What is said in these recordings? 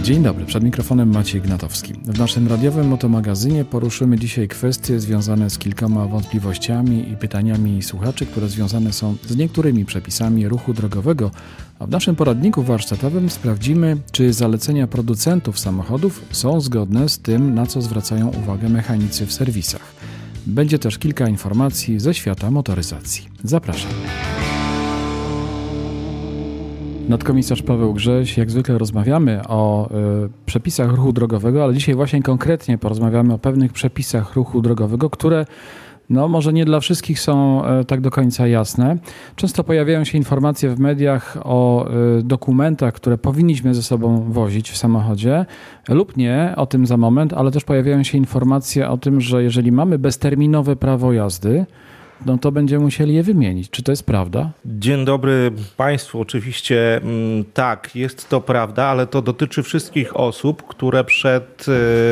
Dzień dobry, przed mikrofonem Maciej Gnatowski. W naszym radiowym motomagazynie poruszymy dzisiaj kwestie związane z kilkoma wątpliwościami i pytaniami słuchaczy, które związane są z niektórymi przepisami ruchu drogowego, a w naszym poradniku warsztatowym sprawdzimy, czy zalecenia producentów samochodów są zgodne z tym, na co zwracają uwagę mechanicy w serwisach. Będzie też kilka informacji ze świata motoryzacji. Zapraszam. Nadkomisarz Paweł Grześ, jak zwykle rozmawiamy o przepisach ruchu drogowego, ale dzisiaj właśnie konkretnie porozmawiamy o pewnych przepisach ruchu drogowego, które może nie dla wszystkich są tak do końca jasne. Często pojawiają się informacje w mediach o dokumentach, które powinniśmy ze sobą wozić w samochodzie lub nie, o tym za moment, ale też pojawiają się informacje o tym, że jeżeli mamy bezterminowe prawo jazdy, to będziemy musieli je wymienić. Czy to jest prawda? Dzień dobry Państwu. Oczywiście tak, jest to prawda, ale to dotyczy wszystkich osób, które przed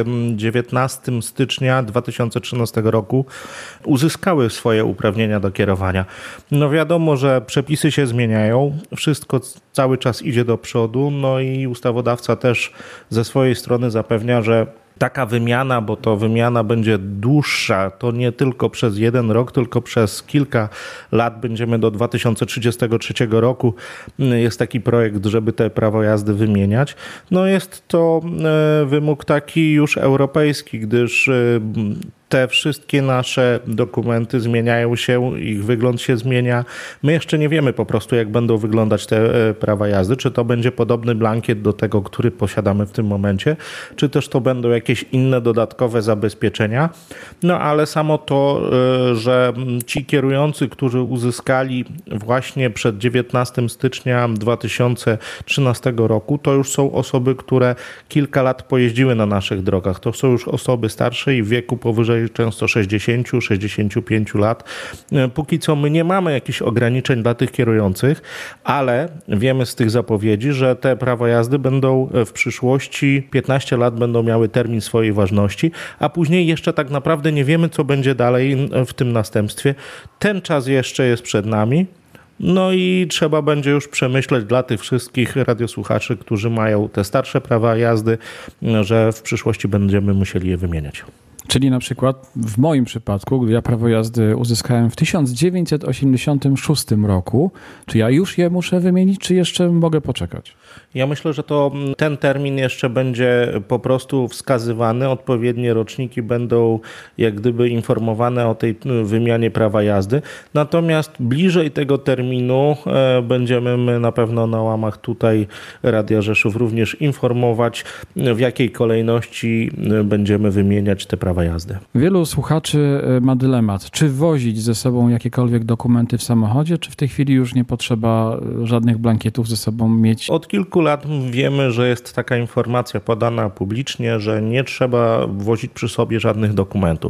19 stycznia 2013 roku uzyskały swoje uprawnienia do kierowania. Wiadomo, że przepisy się zmieniają, wszystko cały czas idzie do przodu, i ustawodawca też ze swojej strony zapewnia, że taka wymiana, bo to wymiana będzie dłuższa, to nie tylko przez 1 rok, tylko przez kilka lat, będziemy do 2033 roku. Jest taki projekt, żeby te prawo jazdy wymieniać. Jest to wymóg taki już europejski, gdyż te wszystkie nasze dokumenty zmieniają się, ich wygląd się zmienia. My jeszcze nie wiemy po prostu, jak będą wyglądać te prawa jazdy, czy to będzie podobny blankiet do tego, który posiadamy w tym momencie, czy też to będą jakieś inne dodatkowe zabezpieczenia. Ale samo to, że ci kierujący, którzy uzyskali właśnie przed 19 stycznia 2013 roku, to już są osoby, które kilka lat pojeździły na naszych drogach. To są już osoby starsze i w wieku powyżej często 60-65 lat. Póki co my nie mamy jakichś ograniczeń dla tych kierujących, ale wiemy z tych zapowiedzi, że te prawa jazdy będą w przyszłości, 15 lat będą miały termin swojej ważności, a później jeszcze tak naprawdę nie wiemy, co będzie dalej w tym następstwie. Ten czas jeszcze jest przed nami. I trzeba będzie już przemyśleć dla tych wszystkich radiosłuchaczy, którzy mają te starsze prawa jazdy, że w przyszłości będziemy musieli je wymieniać. Czyli na przykład w moim przypadku, gdy ja prawo jazdy uzyskałem w 1986 roku, czy ja już je muszę wymienić, czy jeszcze mogę poczekać? Ja myślę, że ten termin jeszcze będzie po prostu wskazywany. Odpowiednie roczniki będą jak gdyby informowane o tej wymianie prawa jazdy. Natomiast bliżej tego terminu będziemy my na pewno na łamach tutaj Radia Rzeszów również informować, w jakiej kolejności będziemy wymieniać te prawa jazdy. Wielu słuchaczy ma dylemat, czy wozić ze sobą jakiekolwiek dokumenty w samochodzie, czy w tej chwili już nie potrzeba żadnych blankietów ze sobą mieć? Od kilku lat wiemy, że jest taka informacja podana publicznie, że nie trzeba wozić przy sobie żadnych dokumentów.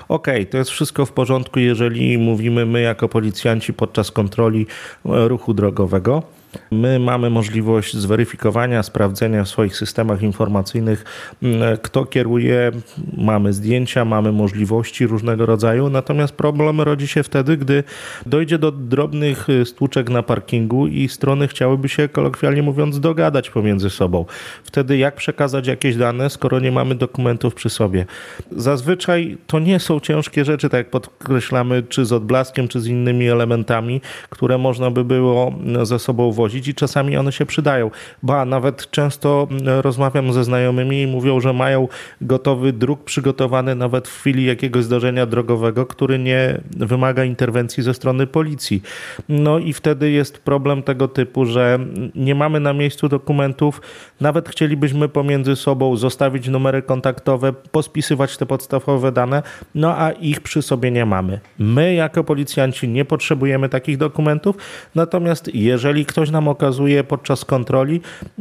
To jest wszystko w porządku, jeżeli mówimy my jako policjanci podczas kontroli ruchu drogowego. My mamy możliwość zweryfikowania, sprawdzenia w swoich systemach informacyjnych, kto kieruje, mamy zdjęcia, mamy możliwości różnego rodzaju, natomiast problem rodzi się wtedy, gdy dojdzie do drobnych stłuczek na parkingu i strony chciałyby się, kolokwialnie mówiąc, dogadać pomiędzy sobą. Wtedy jak przekazać jakieś dane, skoro nie mamy dokumentów przy sobie? Zazwyczaj to nie są ciężkie rzeczy, tak jak podkreślamy, czy z odblaskiem, czy z innymi elementami, które można by było ze sobą wozić i czasami one się przydają. Nawet często rozmawiam ze znajomymi i mówią, że mają gotowy druk przygotowany nawet w chwili jakiegoś zdarzenia drogowego, który nie wymaga interwencji ze strony policji. I wtedy jest problem tego typu, że nie mamy na miejscu dokumentów, nawet chcielibyśmy pomiędzy sobą zostawić numery kontaktowe, pospisywać te podstawowe dane, a ich przy sobie nie mamy. My jako policjanci nie potrzebujemy takich dokumentów, natomiast jeżeli ktoś nam okazuje podczas kontroli,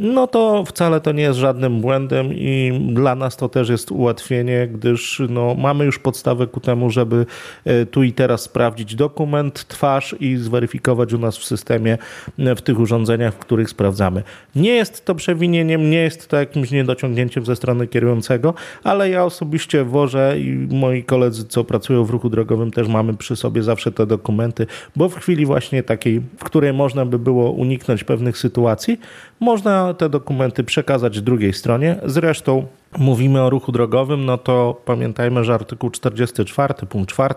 to wcale to nie jest żadnym błędem i dla nas to też jest ułatwienie, gdyż mamy już podstawę ku temu, żeby tu i teraz sprawdzić dokument, twarz i zweryfikować u nas w systemie, w tych urządzeniach, w których sprawdzamy. Nie jest to przewinieniem, nie jest to jakimś niedociągnięciem ze strony kierującego, ale ja osobiście wożę i moi koledzy, co pracują w ruchu drogowym, też mamy przy sobie zawsze te dokumenty, bo w chwili właśnie takiej, w której można by było uniknąć uniknąć pewnych sytuacji, można te dokumenty przekazać drugiej stronie. Zresztą mówimy o ruchu drogowym, no to pamiętajmy, że artykuł 44, punkt 4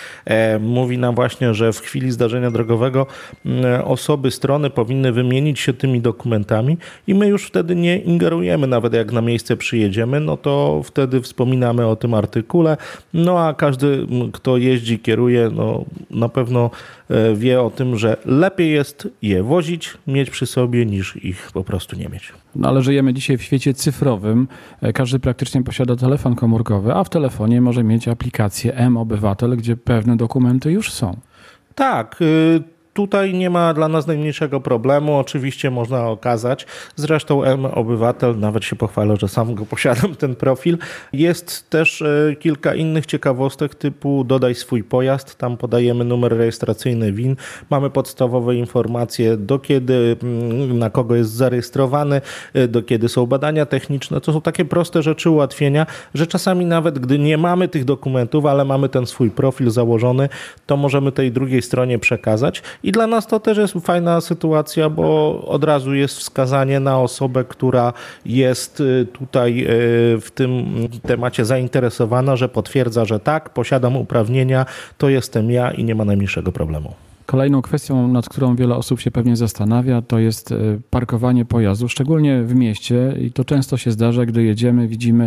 mówi nam właśnie, że w chwili zdarzenia drogowego osoby, strony powinny wymienić się tymi dokumentami i my już wtedy nie ingerujemy, nawet jak na miejsce przyjedziemy, no to wtedy wspominamy o tym artykule, no a każdy, kto jeździ, kieruje, no na pewno wie o tym, że lepiej jest je wozić, mieć przy sobie, niż ich po prostu nie mieć. No ale żyjemy dzisiaj w świecie cyfrowym. Każdy praktycznie posiada telefon komórkowy, a w telefonie może mieć aplikację mObywatel, gdzie pewne dokumenty już są. Tak, tutaj nie ma dla nas najmniejszego problemu. Oczywiście można okazać. Zresztą mObywatel, nawet się pochwalę, że sam go posiadam, ten profil. Jest też kilka innych ciekawostek typu dodaj swój pojazd. Tam podajemy numer rejestracyjny VIN. Mamy podstawowe informacje, do kiedy, na kogo jest zarejestrowany, do kiedy są badania techniczne. To są takie proste rzeczy, ułatwienia, że czasami nawet gdy nie mamy tych dokumentów, ale mamy ten swój profil założony, to możemy tej drugiej stronie przekazać. I dla nas to też jest fajna sytuacja, bo od razu jest wskazanie na osobę, która jest tutaj w tym temacie zainteresowana, że potwierdza, że tak, posiadam uprawnienia, to jestem ja i nie ma najmniejszego problemu. Kolejną kwestią, nad którą wiele osób się pewnie zastanawia, to jest parkowanie pojazdu, szczególnie w mieście i to często się zdarza, gdy jedziemy, widzimy,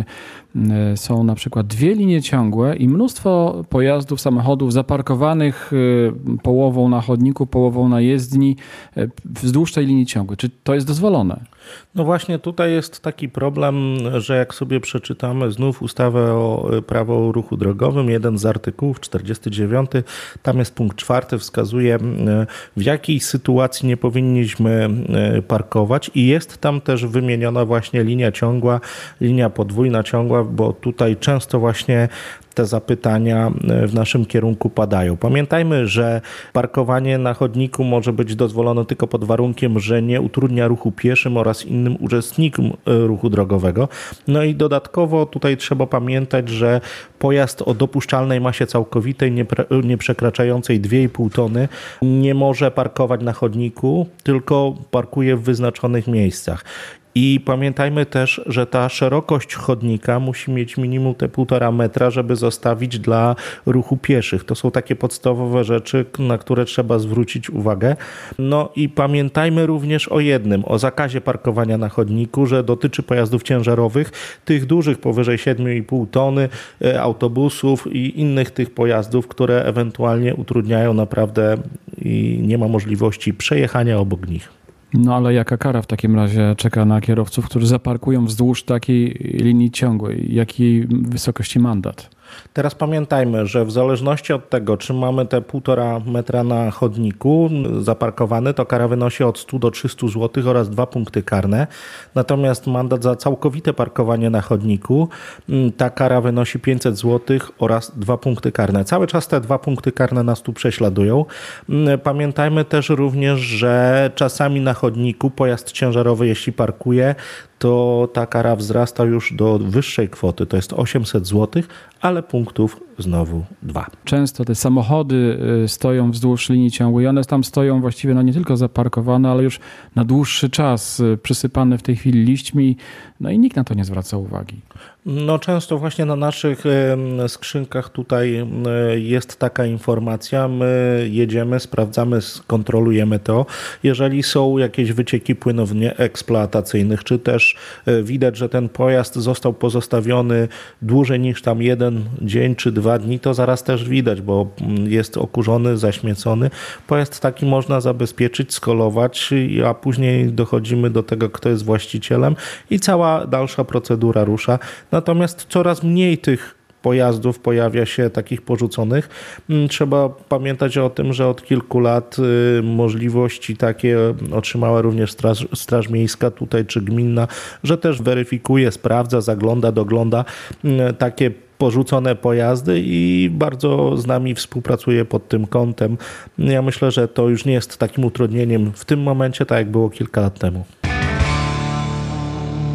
są na przykład 2 linie ciągłe i mnóstwo pojazdów, samochodów zaparkowanych połową na chodniku, połową na jezdni wzdłuż tej linii ciągłej. Czy to jest dozwolone? No właśnie tutaj jest taki problem, że jak sobie przeczytamy znów ustawę o prawo o ruchu drogowym, jeden z artykułów, 49, tam jest punkt 4, wskazuje w jakiej sytuacji nie powinniśmy parkować i jest tam też wymieniona właśnie linia ciągła, linia podwójna ciągła, bo tutaj często właśnie te zapytania w naszym kierunku padają. Pamiętajmy, że parkowanie na chodniku może być dozwolone tylko pod warunkiem, że nie utrudnia ruchu pieszym oraz innym uczestnikom ruchu drogowego. No i dodatkowo tutaj trzeba pamiętać, że pojazd o dopuszczalnej masie całkowitej nie przekraczającej 2,5 tony nie może parkować na chodniku, tylko parkuje w wyznaczonych miejscach. I pamiętajmy też, że ta szerokość chodnika musi mieć minimum te 1,5 metra, żeby zostawić dla ruchu pieszych. To są takie podstawowe rzeczy, na które trzeba zwrócić uwagę. No i pamiętajmy również o jednym, o zakazie parkowania na chodniku, że dotyczy pojazdów ciężarowych, tych dużych powyżej 7,5 tony, autobusów i innych tych pojazdów, które ewentualnie utrudniają naprawdę i nie ma możliwości przejechania obok nich. No ale jaka kara w takim razie czeka na kierowców, którzy zaparkują wzdłuż takiej linii ciągłej? Jakiej wysokości mandat? Teraz pamiętajmy, że w zależności od tego, czy mamy te 1,5 metra na chodniku zaparkowane, to kara wynosi od 100 do 300 zł oraz 2 punkty karne. Natomiast mandat za całkowite parkowanie na chodniku, ta kara wynosi 500 zł oraz 2 punkty karne. Cały czas te 2 punkty karne nas tu prześladują. Pamiętajmy też również, że czasami na chodniku pojazd ciężarowy, jeśli parkuje, to ta kara wzrasta już do wyższej kwoty, to jest 800 zł, ale punktów znowu 2. Często te samochody stoją wzdłuż linii ciągłej, one tam stoją właściwie no nie tylko zaparkowane, ale już na dłuższy czas przysypane w tej chwili liśćmi, no i nikt na to nie zwraca uwagi. No często właśnie na naszych skrzynkach tutaj jest taka informacja, my jedziemy, sprawdzamy, kontrolujemy to. Jeżeli są jakieś wycieki płynów nieeksploatacyjnych, czy też widać, że ten pojazd został pozostawiony dłużej niż tam 1 dzień czy 2 dni, to zaraz też widać, bo jest okurzony, zaśmiecony. Pojazd taki można zabezpieczyć, skolować, a później dochodzimy do tego, kto jest właścicielem i cała dalsza procedura rusza. Natomiast coraz mniej tych pojazdów pojawia się takich porzuconych. Trzeba pamiętać o tym, że od kilku lat możliwości takie otrzymała również Straż Miejska tutaj czy gminna, że też weryfikuje, sprawdza, zagląda, dogląda takie porzucone pojazdy i bardzo z nami współpracuje pod tym kątem. Ja myślę, że to już nie jest takim utrudnieniem w tym momencie, tak jak było kilka lat temu.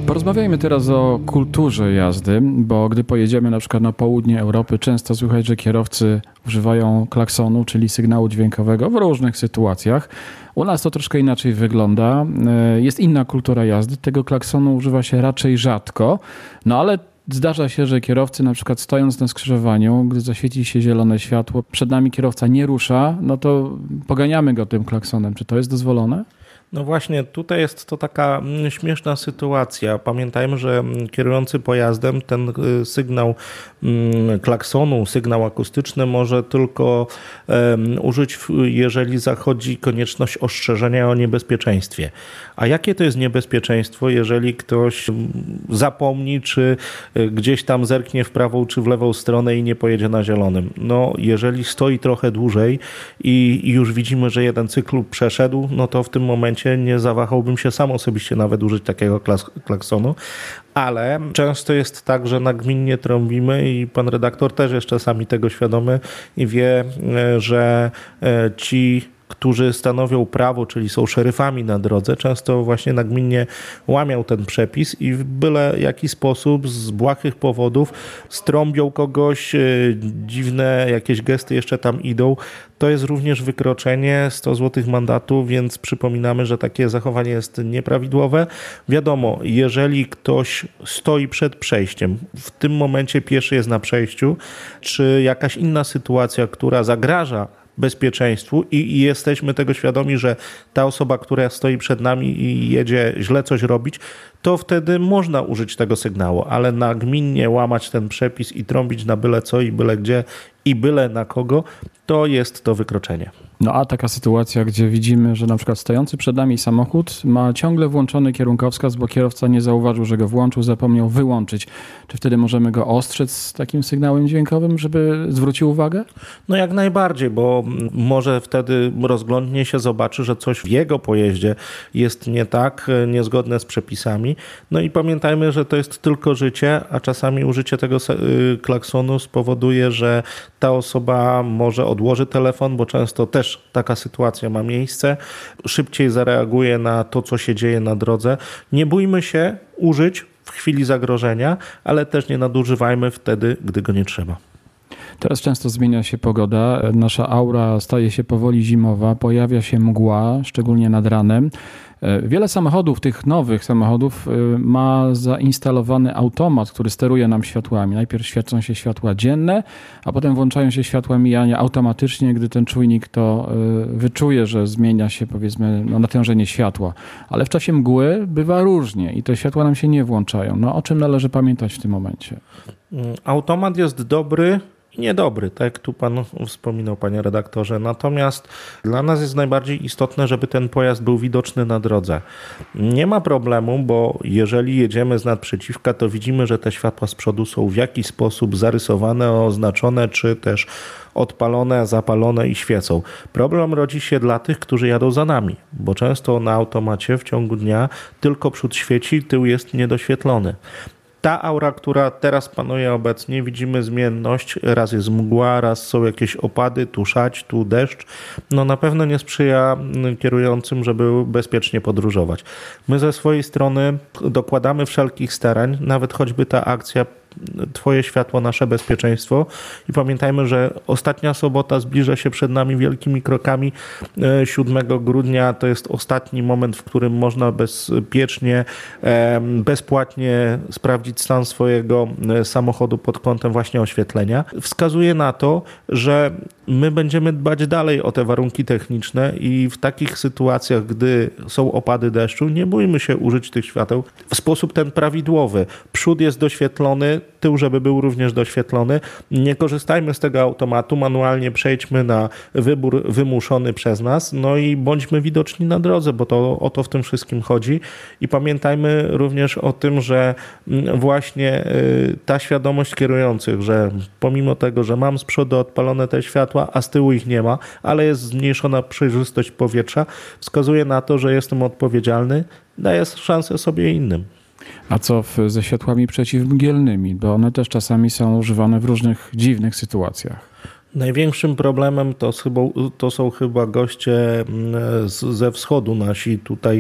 Porozmawiajmy teraz o kulturze jazdy, bo gdy pojedziemy na przykład na południe Europy, często słychać, że kierowcy używają klaksonu, czyli sygnału dźwiękowego w różnych sytuacjach. U nas to troszkę inaczej wygląda. Jest inna kultura jazdy. Tego klaksonu używa się raczej rzadko, no ale zdarza się, że kierowcy na przykład stojąc na skrzyżowaniu, gdy zaświeci się zielone światło, przed nami kierowca nie rusza, no to poganiamy go tym klaksonem. Czy to jest dozwolone? No właśnie, tutaj jest to taka śmieszna sytuacja. Pamiętajmy, że kierujący pojazdem ten sygnał klaksonu, sygnał akustyczny może tylko użyć, jeżeli zachodzi konieczność ostrzeżenia o niebezpieczeństwie. A jakie to jest niebezpieczeństwo, jeżeli ktoś zapomni, czy gdzieś tam zerknie w prawą czy w lewą stronę i nie pojedzie na zielonym? No, jeżeli stoi trochę dłużej i już widzimy, że jeden cykl przeszedł, no to w tym momencie nie zawahałbym się sam osobiście nawet użyć takiego klaksonu, ale często jest tak, że nagminnie trąbimy i pan redaktor też jest czasami tego świadomy i wie, że ci, którzy stanowią prawo, czyli są szeryfami na drodze, często właśnie nagminnie łamią ten przepis i w byle jaki sposób z błahych powodów strąbią kogoś, dziwne jakieś gesty jeszcze tam idą. To jest również wykroczenie, 100 zł mandatu, więc przypominamy, że takie zachowanie jest nieprawidłowe. Wiadomo, jeżeli ktoś stoi przed przejściem, w tym momencie pieszy jest na przejściu, czy jakaś inna sytuacja, która zagraża bezpieczeństwu i jesteśmy tego świadomi, że ta osoba, która stoi przed nami i jedzie źle coś robić, to wtedy można użyć tego sygnału, ale nagminnie łamać ten przepis i trąbić na byle co i byle gdzie i byle na kogo, to jest to wykroczenie. No a taka sytuacja, gdzie widzimy, że na przykład stojący przed nami samochód ma ciągle włączony kierunkowskaz, bo kierowca nie zauważył, że go włączył, zapomniał wyłączyć. Czy wtedy możemy go ostrzec z takim sygnałem dźwiękowym, żeby zwrócił uwagę? No jak najbardziej, bo może wtedy rozglądnie się zobaczy, że coś w jego pojeździe jest nie tak, niezgodne z przepisami. No i pamiętajmy, że to jest tylko życie, a czasami użycie tego klaksonu spowoduje, że ta osoba może odłoży telefon, bo często też taka sytuacja ma miejsce, szybciej zareaguje na to, co się dzieje na drodze. Nie bójmy się użyć w chwili zagrożenia, ale też nie nadużywajmy wtedy, gdy go nie trzeba. Teraz często zmienia się pogoda, nasza aura staje się powoli zimowa, pojawia się mgła, szczególnie nad ranem. Wiele samochodów, tych nowych samochodów, ma zainstalowany automat, który steruje nam światłami. Najpierw świecą się światła dzienne, a potem włączają się światła mijania automatycznie, gdy ten czujnik to wyczuje, że zmienia się, powiedzmy, natężenie światła. Ale w czasie mgły bywa różnie i te światła nam się nie włączają. No, o czym należy pamiętać w tym momencie? Automat jest dobry i niedobry, tak jak tu pan wspominał, panie redaktorze. Natomiast dla nas jest najbardziej istotne, żeby ten pojazd był widoczny na drodze. Nie ma problemu, bo jeżeli jedziemy z nadprzeciwka, to widzimy, że te światła z przodu są w jakiś sposób zarysowane, oznaczone, czy też odpalone, zapalone i świecą. Problem rodzi się dla tych, którzy jadą za nami, bo często na automacie w ciągu dnia tylko przód świeci, tył jest niedoświetlony. Ta aura, która teraz panuje obecnie, widzimy zmienność, raz jest mgła, raz są jakieś opady, tu szać, tu deszcz. No na pewno nie sprzyja kierującym, żeby bezpiecznie podróżować. My ze swojej strony dokładamy wszelkich starań, nawet choćby ta akcja Twoje światło, nasze bezpieczeństwo. I pamiętajmy, że ostatnia sobota zbliża się przed nami wielkimi krokami. 7 grudnia to jest ostatni moment, w którym można bezpiecznie, bezpłatnie sprawdzić stan swojego samochodu pod kątem właśnie oświetlenia. Wskazuje na to, że my będziemy dbać dalej o te warunki techniczne i w takich sytuacjach, gdy są opady deszczu, nie bójmy się użyć tych świateł w sposób ten prawidłowy. Przód jest doświetlony, tył, żeby był również doświetlony. Nie korzystajmy z tego automatu, manualnie przejdźmy na wybór wymuszony przez nas, no i bądźmy widoczni na drodze, bo to o to w tym wszystkim chodzi. I pamiętajmy również o tym, że właśnie ta świadomość kierujących, że pomimo tego, że mam z przodu odpalone te światła, a z tyłu ich nie ma, ale jest zmniejszona przejrzystość powietrza, wskazuje na to, że jestem odpowiedzialny, daję szansę sobie innym. A co ze światłami przeciwmgielnymi? Bo one też czasami są używane w różnych dziwnych sytuacjach. Największym problemem to są chyba goście ze wschodu, nasi tutaj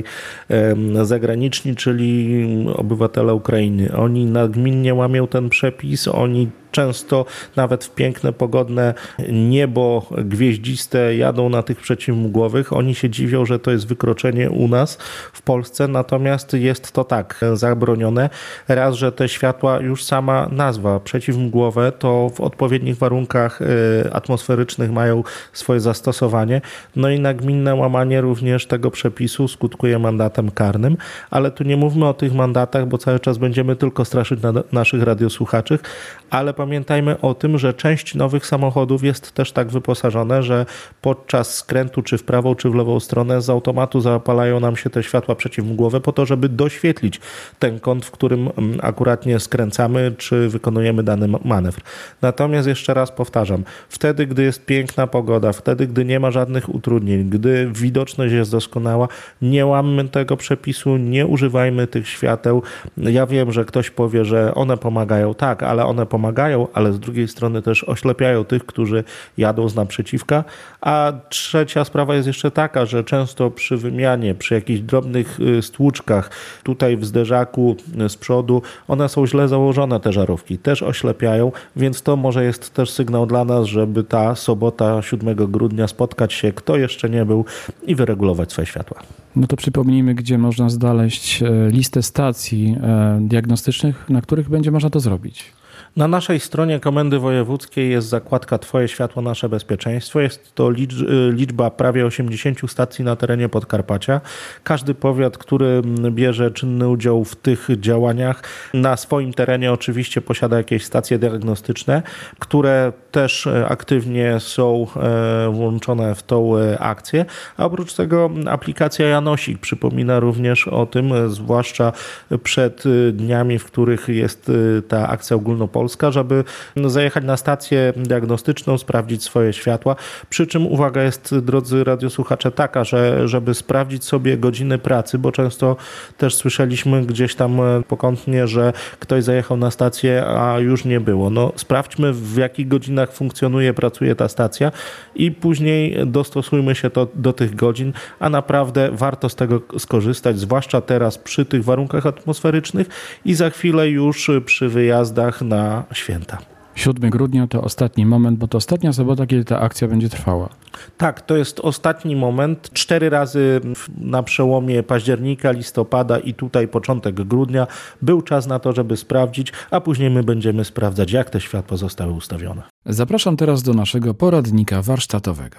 zagraniczni, czyli obywatele Ukrainy. Oni nagminnie łamią ten przepis, oni często nawet w piękne, pogodne niebo gwieździste jadą na tych przeciwmgłowych. Oni się dziwią, że to jest wykroczenie u nas w Polsce, natomiast jest to tak zabronione. Raz, że te światła, już sama nazwa przeciwmgłowe, to w odpowiednich warunkach atmosferycznych mają swoje zastosowanie. No i nagminne łamanie również tego przepisu skutkuje mandatem karnym, ale tu nie mówmy o tych mandatach, bo cały czas będziemy tylko straszyć naszych radiosłuchaczy, ale pamiętajmy o tym, że część nowych samochodów jest też tak wyposażone, że podczas skrętu czy w prawą, czy w lewą stronę z automatu zapalają nam się te światła przeciwmgłowe po to, żeby doświetlić ten kąt, w którym akuratnie skręcamy, czy wykonujemy dany manewr. Natomiast jeszcze raz powtarzam, wtedy, gdy jest piękna pogoda, wtedy, gdy nie ma żadnych utrudnień, gdy widoczność jest doskonała, nie łammy tego przepisu, nie używajmy tych świateł. Ja wiem, że ktoś powie, że one pomagają. Tak, ale one pomagają, ale z drugiej strony też oślepiają tych, którzy jadą z naprzeciwka. A trzecia sprawa jest jeszcze taka, że często przy wymianie, przy jakichś drobnych stłuczkach, tutaj w zderzaku z przodu, one są źle założone, te żarówki, też oślepiają, więc to może jest też sygnał dla nas, żeby ta sobota 7 grudnia spotkać się, kto jeszcze nie był, i wyregulować swoje światła. No to przypomnijmy, gdzie można znaleźć listę stacji diagnostycznych, na których będzie można to zrobić. Na naszej stronie Komendy Wojewódzkiej jest zakładka Twoje światło, nasze bezpieczeństwo. Jest to liczba prawie 80 stacji na terenie Podkarpacia. Każdy powiat, który bierze czynny udział w tych działaniach, na swoim terenie oczywiście posiada jakieś stacje diagnostyczne, które też aktywnie są włączone w tą akcję. A oprócz tego aplikacja Janosik przypomina również o tym, zwłaszcza przed dniami, w których jest ta akcja ogólnopolska, żeby zajechać na stację diagnostyczną, sprawdzić swoje światła. Przy czym uwaga jest, drodzy radiosłuchacze, taka, że żeby sprawdzić sobie godziny pracy, bo często też słyszeliśmy gdzieś tam pokątnie, że ktoś zajechał na stację, a już nie było. No, sprawdźmy, w jakich godzinach funkcjonuje, pracuje ta stacja i później dostosujmy się do tych godzin, a naprawdę warto z tego skorzystać, zwłaszcza teraz przy tych warunkach atmosferycznych i za chwilę już przy wyjazdach na święta. 7 grudnia to ostatni moment, bo to ostatnia sobota, kiedy ta akcja będzie trwała. Tak, to jest ostatni moment. 4 razy na przełomie października, listopada i tutaj początek grudnia był czas na to, żeby sprawdzić, a później my będziemy sprawdzać, jak te światła zostały ustawione. Zapraszam teraz do naszego poradnika warsztatowego.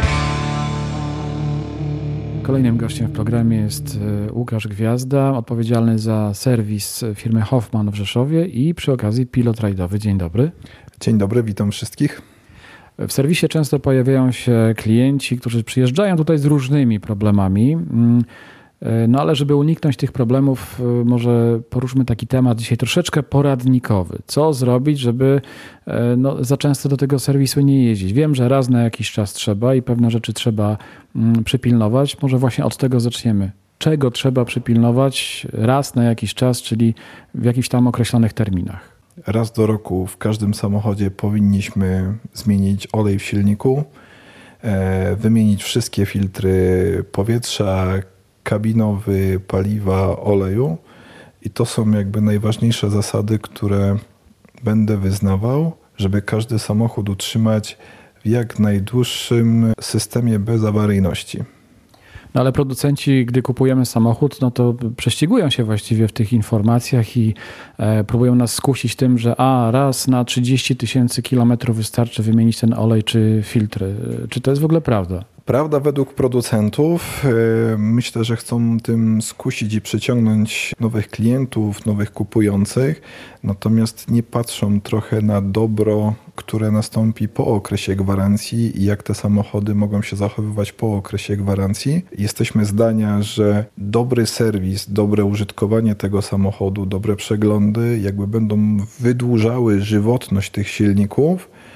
Kolejnym gościem w programie jest Łukasz Gwiazda, odpowiedzialny za serwis firmy Hoffman w Rzeszowie i przy okazji pilot rajdowy. Dzień dobry. Dzień dobry, witam wszystkich. W serwisie często pojawiają się klienci, którzy przyjeżdżają tutaj z różnymi problemami. No ale żeby uniknąć tych problemów, może poruszmy taki temat dzisiaj troszeczkę poradnikowy. Co zrobić, żeby za często do tego serwisu nie jeździć? Wiem, że raz na jakiś czas trzeba i pewne rzeczy trzeba przypilnować. Może właśnie od tego zaczniemy. Czego trzeba przypilnować raz na jakiś czas, czyli w jakichś tam określonych terminach? Raz do roku w każdym samochodzie powinniśmy zmienić olej w silniku, wymienić wszystkie filtry powietrza, kabinowy, paliwa, oleju i to są jakby najważniejsze zasady, które będę wyznawał, żeby każdy samochód utrzymać w jak najdłuższym systemie bezawaryjności. No ale producenci, gdy kupujemy samochód, no to prześcigują się właściwie w tych informacjach i próbują nas skusić tym, że raz na 30 000 kilometrów wystarczy wymienić ten olej czy filtry. Czy to jest w ogóle prawda? Prawda według producentów. Myślę, że chcą tym skusić i przyciągnąć nowych klientów, nowych kupujących, natomiast nie patrzą trochę na dobro, które nastąpi po okresie gwarancji i jak te samochody mogą się zachowywać po okresie gwarancji. Jesteśmy zdania, że dobry serwis, dobre użytkowanie tego samochodu, dobre przeglądy jakby będą wydłużały żywotność tych silników,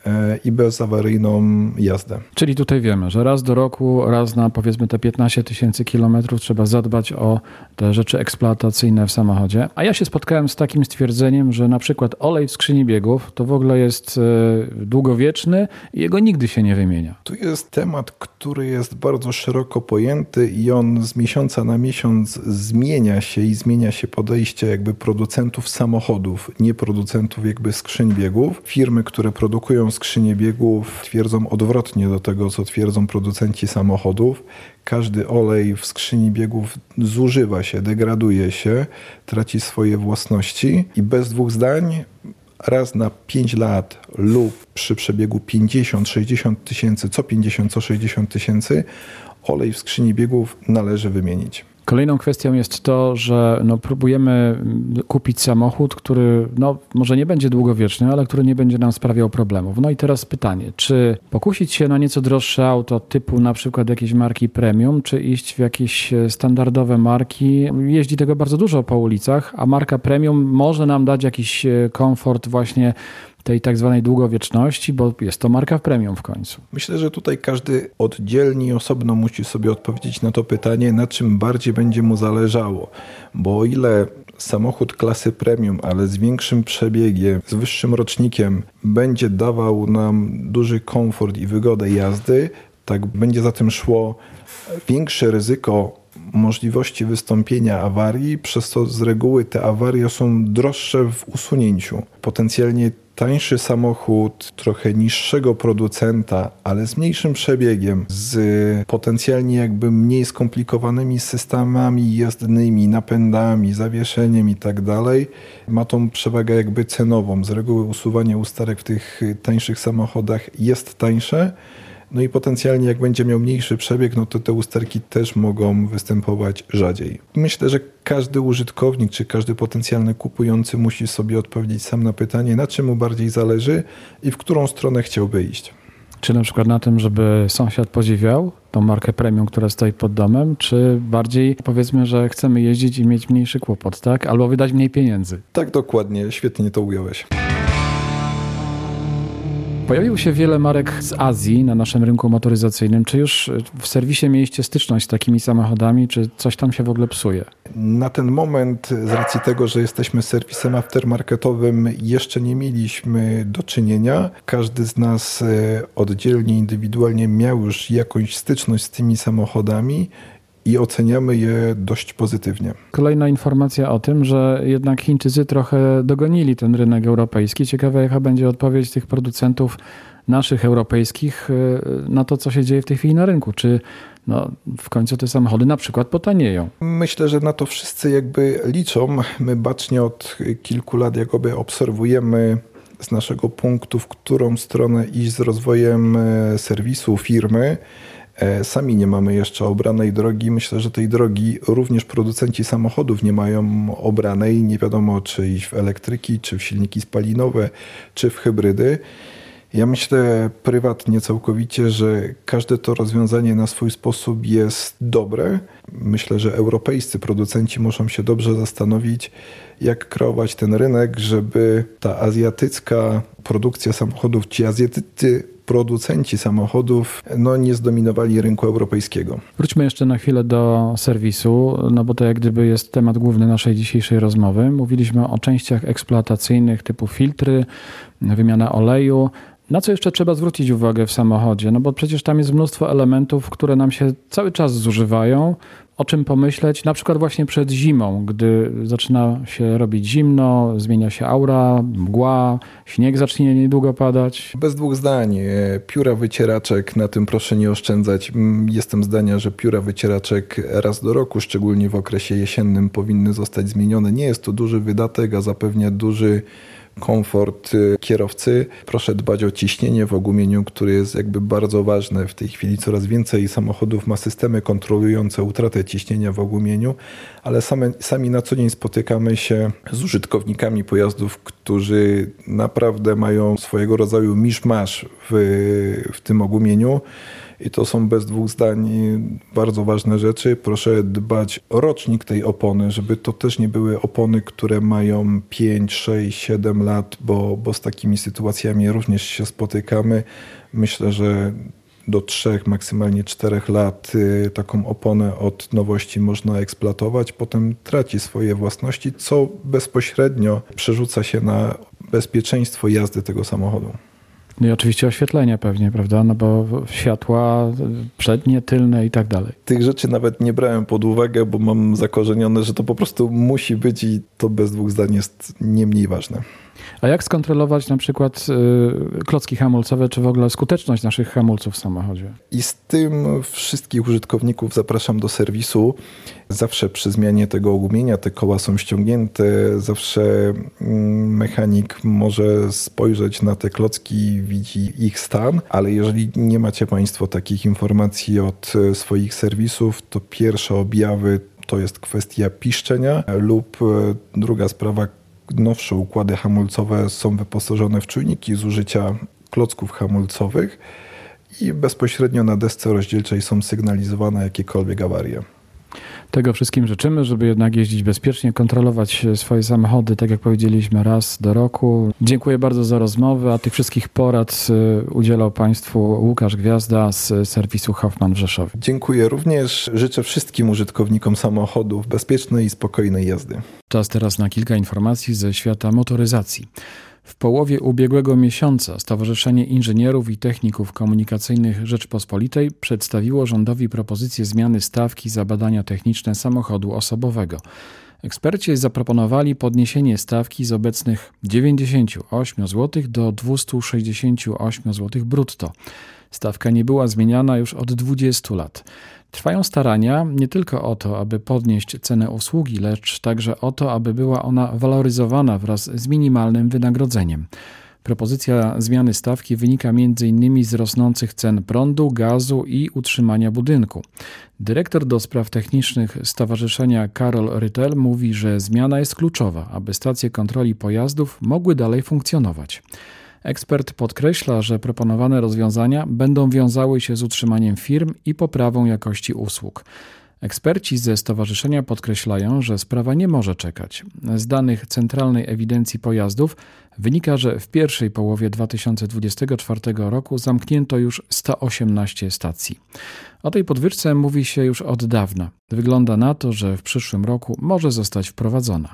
i bezawaryjną jazdę. Czyli tutaj wiemy, że raz do roku, raz na powiedzmy te 15 000 kilometrów trzeba zadbać o te rzeczy eksploatacyjne w samochodzie. A ja się spotkałem z takim stwierdzeniem, że na przykład olej w skrzyni biegów to w ogóle jest długowieczny i jego nigdy się nie wymienia. Tu jest temat, który jest bardzo szeroko pojęty i on z miesiąca na miesiąc zmienia się i zmienia się podejście jakby producentów samochodów, nie producentów jakby skrzyń biegów. Firmy, które produkują skrzynie biegów twierdzą odwrotnie do tego, co twierdzą producenci samochodów. Każdy olej w skrzyni biegów zużywa się, degraduje się, traci swoje własności i bez dwóch zdań raz na 5 lat lub przy przebiegu 50-60 tysięcy, co 50-60 tysięcy olej w skrzyni biegów należy wymienić. Kolejną kwestią jest to, że próbujemy kupić samochód, który może nie będzie długowieczny, ale który nie będzie nam sprawiał problemów. No i teraz pytanie, czy pokusić się na nieco droższe auto typu na przykład jakiejś marki premium, czy iść w jakieś standardowe marki? Jeździ tego bardzo dużo po ulicach, a marka premium może nam dać jakiś komfort właśnie tej tak zwanej długowieczności, bo jest to marka premium w końcu. Myślę, że tutaj każdy oddzielnie i osobno musi sobie odpowiedzieć na to pytanie, na czym bardziej będzie mu zależało. Bo o ile samochód klasy premium, ale z większym przebiegiem, z wyższym rocznikiem będzie dawał nam duży komfort i wygodę jazdy, tak będzie za tym szło większe ryzyko możliwości wystąpienia awarii, przez co z reguły te awarie są droższe w usunięciu. Potencjalnie tańszy samochód trochę niższego producenta, ale z mniejszym przebiegiem, z potencjalnie jakby mniej skomplikowanymi systemami jezdnymi, napędami, zawieszeniem i tak dalej, ma tą przewagę jakby cenową. Z reguły usuwanie usterek w tych tańszych samochodach jest tańsze. No i potencjalnie jak będzie miał mniejszy przebieg, no to te usterki też mogą występować rzadziej. Myślę, że każdy użytkownik czy każdy potencjalny kupujący musi sobie odpowiedzieć sam na pytanie, na czym mu bardziej zależy i w którą stronę chciałby iść. Czy na przykład na tym, żeby sąsiad podziwiał tą markę premium, która stoi pod domem, czy bardziej powiedzmy, że chcemy jeździć i mieć mniejszy kłopot, tak? Albo wydać mniej pieniędzy. Tak, dokładnie. Świetnie to ująłeś. Pojawiło się wiele marek z Azji na naszym rynku motoryzacyjnym. Czy już w serwisie mieliście styczność z takimi samochodami, czy coś tam się w ogóle psuje? Na ten moment, z racji tego, że jesteśmy serwisem aftermarketowym, jeszcze nie mieliśmy do czynienia. Każdy z nas oddzielnie, indywidualnie miał już jakąś styczność z tymi samochodami i oceniamy je dość pozytywnie. Kolejna informacja o tym, że jednak Chińczycy trochę dogonili ten rynek europejski. Ciekawe, jaka będzie odpowiedź tych producentów naszych europejskich na to, co się dzieje w tej chwili na rynku. Czy w końcu te samochody na przykład potanieją? Myślę, że na to wszyscy jakby liczą. My bacznie od kilku lat jakoby obserwujemy z naszego punktu, w którą stronę iść z rozwojem serwisu firmy. Sami nie mamy jeszcze obranej drogi. Myślę, że tej drogi również producenci samochodów nie mają obranej. Nie wiadomo, czy iść w elektryki, czy w silniki spalinowe, czy w hybrydy. Ja myślę prywatnie całkowicie, że każde to rozwiązanie na swój sposób jest dobre. Myślę, że europejscy producenci muszą się dobrze zastanowić, jak kreować ten rynek, żeby ta azjatycka produkcja samochodów, ci azjatyccy producenci samochodów nie zdominowali rynku europejskiego. Wróćmy jeszcze na chwilę do serwisu, bo to jak gdyby jest temat główny naszej dzisiejszej rozmowy. Mówiliśmy o częściach eksploatacyjnych typu filtry, wymiana oleju. Na co jeszcze trzeba zwrócić uwagę w samochodzie? Bo przecież tam jest mnóstwo elementów, które nam się cały czas zużywają. O czym pomyśleć? Na przykład właśnie przed zimą, gdy zaczyna się robić zimno, zmienia się aura, mgła, śnieg zacznie niedługo padać. Bez dwóch zdań. Pióra wycieraczek, na tym proszę nie oszczędzać. Jestem zdania, że pióra wycieraczek raz do roku, szczególnie w okresie jesiennym, powinny zostać zmienione. Nie jest to duży wydatek, a zapewnia duży komfort kierowcy. Proszę dbać o ciśnienie w ogumieniu, które jest jakby bardzo ważne. W tej chwili coraz więcej samochodów ma systemy kontrolujące utratę ciśnienia w ogumieniu, ale sami na co dzień spotykamy się z użytkownikami pojazdów, którzy naprawdę mają swojego rodzaju miszmasz w tym ogumieniu I to są bez dwóch zdań bardzo ważne rzeczy. Proszę dbać o rocznik tej opony, żeby to też nie były opony, które mają 5, 6, 7 lat, bo z takimi sytuacjami również się spotykamy. Myślę, że do 3, maksymalnie 4 lat taką oponę od nowości można eksploatować, potem traci swoje własności, co bezpośrednio przerzuca się na bezpieczeństwo jazdy tego samochodu. No i oczywiście oświetlenie pewnie, prawda? No bo światła przednie, tylne i tak dalej. Tych rzeczy nawet nie brałem pod uwagę, bo mam zakorzenione, że to po prostu musi być i to bez dwóch zdań jest nie mniej ważne. A jak skontrolować na przykład klocki hamulcowe, czy w ogóle skuteczność naszych hamulców w samochodzie? I z tym wszystkich użytkowników zapraszam do serwisu. Zawsze przy zmianie tego ogumienia te koła są ściągnięte, zawsze mechanik może spojrzeć na te klocki, widzi ich stan, ale jeżeli nie macie Państwo takich informacji od swoich serwisów, to pierwsze objawy to jest kwestia piszczenia lub druga sprawa, nowsze układy hamulcowe są wyposażone w czujniki zużycia klocków hamulcowych i bezpośrednio na desce rozdzielczej są sygnalizowane jakiekolwiek awarie. Tego wszystkim życzymy, żeby jednak jeździć bezpiecznie, kontrolować swoje samochody, tak jak powiedzieliśmy, raz do roku. Dziękuję bardzo za rozmowę, a tych wszystkich porad udzielał Państwu Łukasz Gwiazda z serwisu Hoffman w Rzeszowie. Dziękuję również. Życzę wszystkim użytkownikom samochodów bezpiecznej i spokojnej jazdy. Czas teraz na kilka informacji ze świata motoryzacji. W połowie ubiegłego miesiąca Stowarzyszenie Inżynierów i Techników Komunikacyjnych Rzeczpospolitej przedstawiło rządowi propozycję zmiany stawki za badania techniczne samochodu osobowego. Eksperci zaproponowali podniesienie stawki z obecnych 98 zł do 268 zł brutto. Stawka nie była zmieniana już od 20 lat. Trwają starania nie tylko o to, aby podnieść cenę usługi, lecz także o to, aby była ona waloryzowana wraz z minimalnym wynagrodzeniem. Propozycja zmiany stawki wynika m.in. z rosnących cen prądu, gazu i utrzymania budynku. Dyrektor do spraw technicznych stowarzyszenia Karol Rytel mówi, że zmiana jest kluczowa, aby stacje kontroli pojazdów mogły dalej funkcjonować. Ekspert podkreśla, że proponowane rozwiązania będą wiązały się z utrzymaniem firm i poprawą jakości usług. Eksperci ze stowarzyszenia podkreślają, że sprawa nie może czekać. Z danych Centralnej Ewidencji Pojazdów wynika, że w pierwszej połowie 2024 roku zamknięto już 118 stacji. O tej podwyżce mówi się już od dawna. Wygląda na to, że w przyszłym roku może zostać wprowadzona.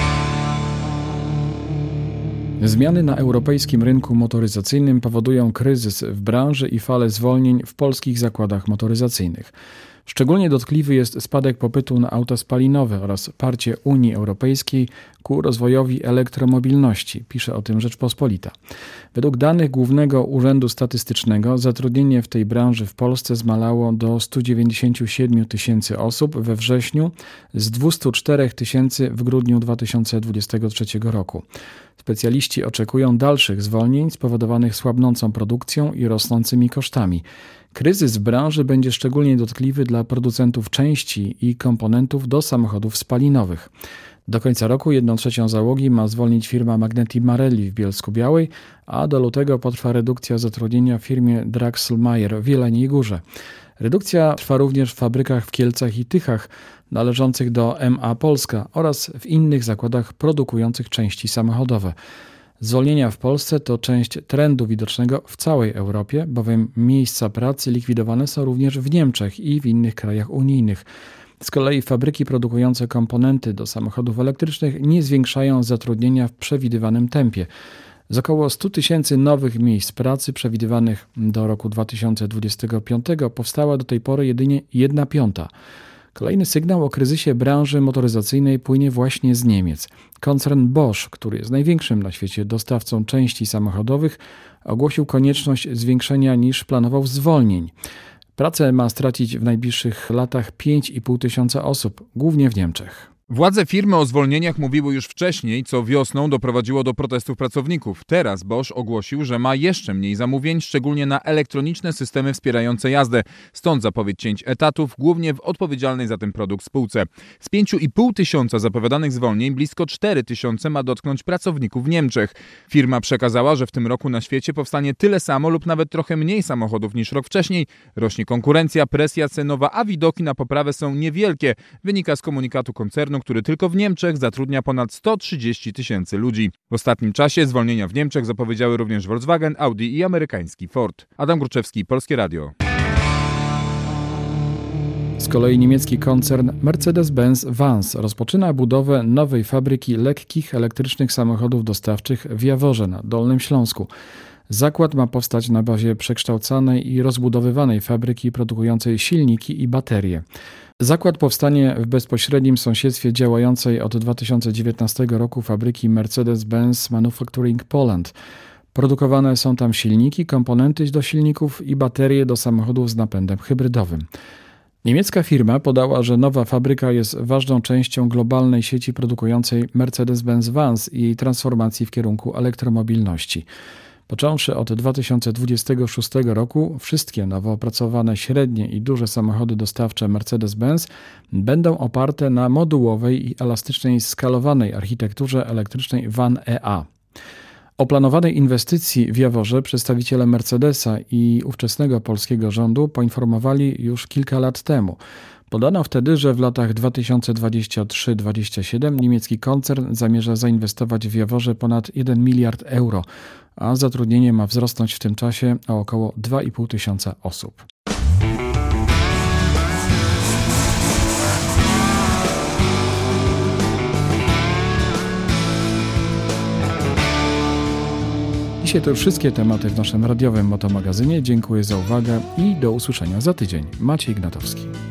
Zmiany na europejskim rynku motoryzacyjnym powodują kryzys w branży i falę zwolnień w polskich zakładach motoryzacyjnych. Szczególnie dotkliwy jest spadek popytu na auta spalinowe oraz parcie Unii Europejskiej ku rozwojowi elektromobilności, pisze o tym Rzeczpospolita. Według danych Głównego Urzędu Statystycznego zatrudnienie w tej branży w Polsce zmalało do 197 tysięcy osób we wrześniu z 204 tysięcy w grudniu 2023 roku. Specjaliści oczekują dalszych zwolnień spowodowanych słabnącą produkcją i rosnącymi kosztami. Kryzys w branży będzie szczególnie dotkliwy dla producentów części i komponentów do samochodów spalinowych. Do końca roku 1/3 załogi ma zwolnić firma Magneti Marelli w Bielsku-Białej, a do lutego potrwa redukcja zatrudnienia w firmie Draxl-Meyer w Jeleniej Górze. Redukcja trwa również w fabrykach w Kielcach i Tychach należących do MA Polska oraz w innych zakładach produkujących części samochodowe. Zwolnienia w Polsce to część trendu widocznego w całej Europie, bowiem miejsca pracy likwidowane są również w Niemczech i w innych krajach unijnych. Z kolei fabryki produkujące komponenty do samochodów elektrycznych nie zwiększają zatrudnienia w przewidywanym tempie. Z około 100 tysięcy nowych miejsc pracy przewidywanych do roku 2025 powstała do tej pory jedynie 1/5. Kolejny sygnał o kryzysie branży motoryzacyjnej płynie właśnie z Niemiec. Koncern Bosch, który jest największym na świecie dostawcą części samochodowych, ogłosił konieczność zwiększenia niż planował zwolnień. Pracę ma stracić w najbliższych latach 5,5 tysiąca osób, głównie w Niemczech. Władze firmy o zwolnieniach mówiły już wcześniej, co wiosną doprowadziło do protestów pracowników. Teraz Bosch ogłosił, że ma jeszcze mniej zamówień, szczególnie na elektroniczne systemy wspierające jazdę. Stąd zapowiedź cięć etatów, głównie w odpowiedzialnej za ten produkt spółce. Z 5,5 tysiąca zapowiadanych zwolnień blisko 4 tysiące ma dotknąć pracowników w Niemczech. Firma przekazała, że w tym roku na świecie powstanie tyle samo lub nawet trochę mniej samochodów niż rok wcześniej. Rośnie konkurencja, presja cenowa, a widoki na poprawę są niewielkie. Wynika z komunikatu koncernu, który tylko w Niemczech zatrudnia ponad 130 tysięcy ludzi. W ostatnim czasie zwolnienia w Niemczech zapowiedziały również Volkswagen, Audi i amerykański Ford. Adam Gruczewski, Polskie Radio. Z kolei niemiecki koncern Mercedes-Benz Vans rozpoczyna budowę nowej fabryki lekkich elektrycznych samochodów dostawczych w Jaworze na Dolnym Śląsku. Zakład ma powstać na bazie przekształcanej i rozbudowywanej fabryki produkującej silniki i baterie. Zakład powstanie w bezpośrednim sąsiedztwie działającej od 2019 roku fabryki Mercedes-Benz Manufacturing Poland. Produkowane są tam silniki, komponenty do silników i baterie do samochodów z napędem hybrydowym. Niemiecka firma podała, że nowa fabryka jest ważną częścią globalnej sieci produkującej Mercedes-Benz Vans i jej transformacji w kierunku elektromobilności. Począwszy od 2026 roku wszystkie nowo opracowane średnie i duże samochody dostawcze Mercedes-Benz będą oparte na modułowej i elastycznej skalowanej architekturze elektrycznej Van EA. O planowanej inwestycji w Jaworze przedstawiciele Mercedesa i ówczesnego polskiego rządu poinformowali już kilka lat temu. Podano wtedy, że w latach 2023-2027 niemiecki koncern zamierza zainwestować w Jaworze ponad 1 miliard euro, a zatrudnienie ma wzrosnąć w tym czasie o około 2,5 tysiąca osób. Dzisiaj to już wszystkie tematy w naszym radiowym Motomagazynie. Dziękuję za uwagę i do usłyszenia za tydzień. Maciej Ignatowski.